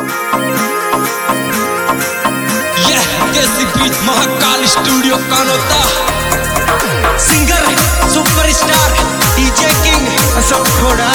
Mahakal studio Kanota, singer superstar DJ king Ashok Khoda.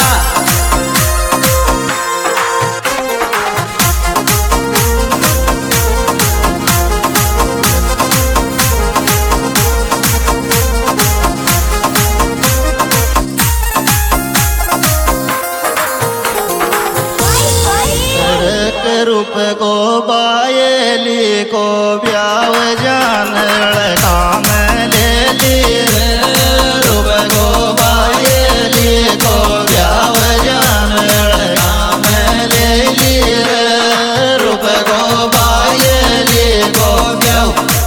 रूप को बायली को ब्याव जान काम ले ली, रूप को बायली को ब्याव जान काम ले ली, रूप को बायली को ब्याव।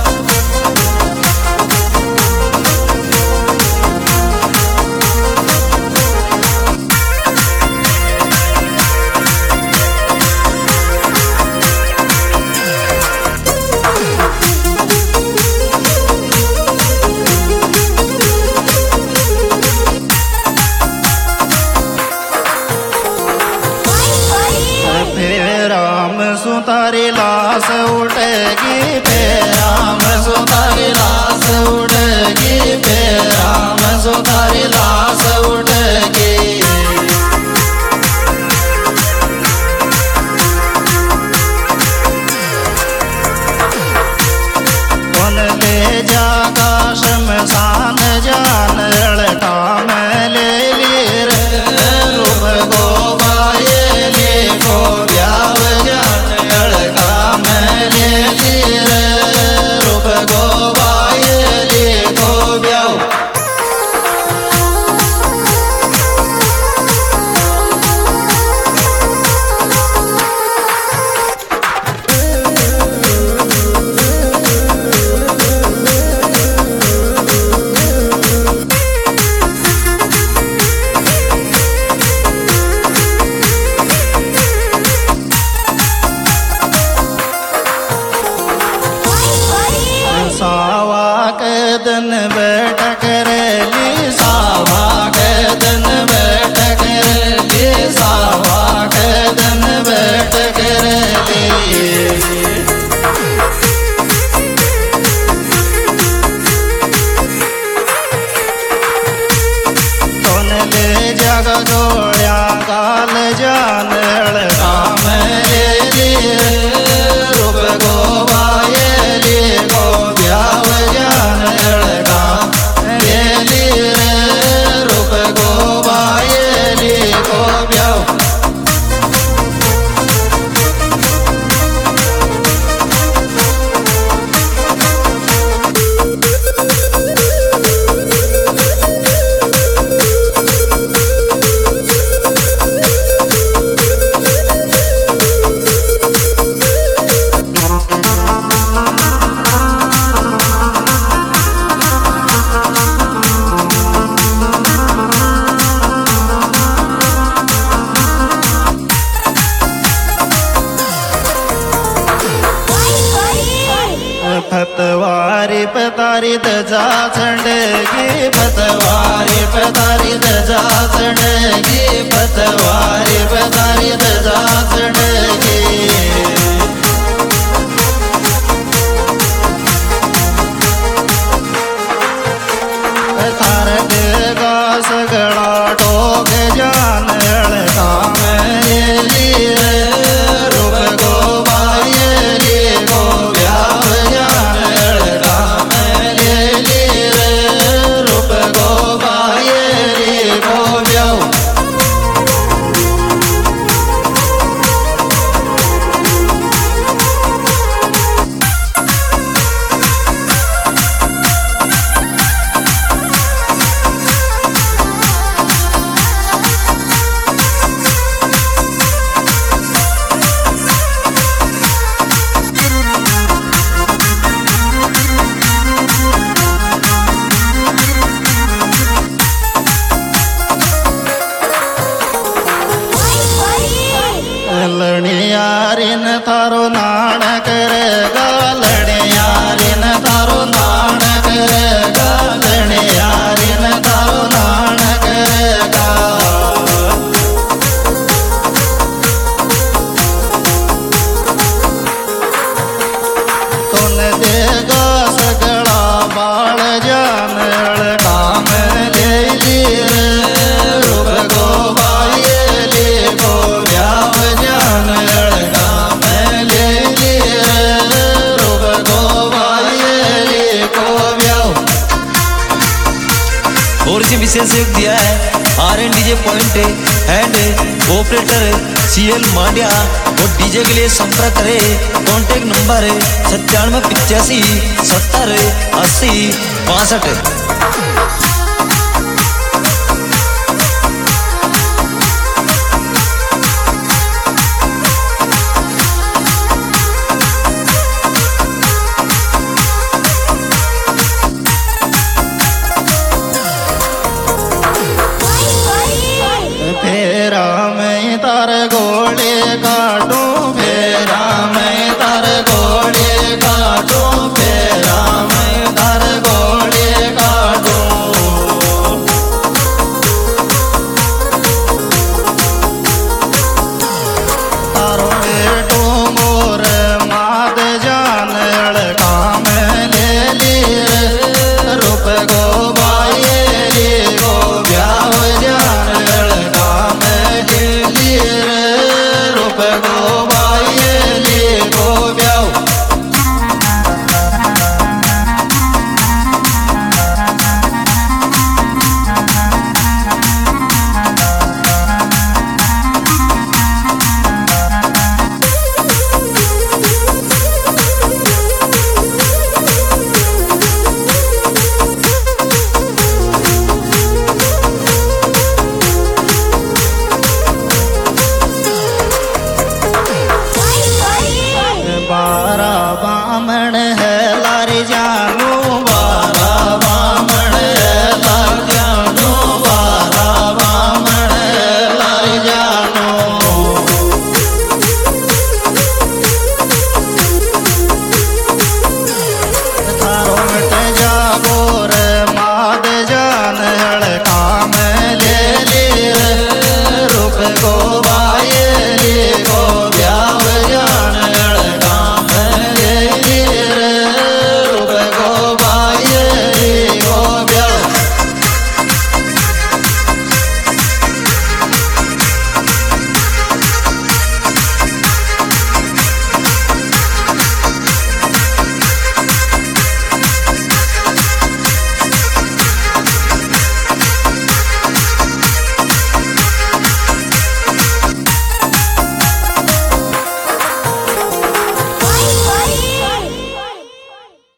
सुतारी लाश उड़ेगी राम, सुतारी लाश उड़ेगी राम, सुतारी लाश उड़ेगी। कौन ले जागा शमशान जान काम ले ली रे, रूप को बायली को ब्याव जान काम ले ली रे, रूप को बायली को ब्याव। सावा के दिन बैठक रेली, सावा के दिन बैठक रेली, सावा के दिन बैठक रेली। कौन ले जग जोड़िया गाल जान काम ले ली, रूप को बायली को ब्याव जान काम ले ली, रूप को बायली को ब्याव। पतवारी पतारी दजा चढ़ेगी, पतवारी पतारी दजा चढ़ेगी, पतवारी पतारी दजा चढ़ेगी। तारकेगा सगड़ा टोक जान काम ले ली रे, रूप को बायली को ब्याव जान काम ले ली रे, रूप को बायली को ब्याव। लड़ियारिन थारो नाण करेगा, लड़ियारिन थारो नाण करेगा, लड़ियारिन थारो नाण करेगा। टेक्नीशियन से दिया है RNDJ point and operator CL Mandya और डीजे के लिए संपर्क करें। Contact number 9785 70 80 65।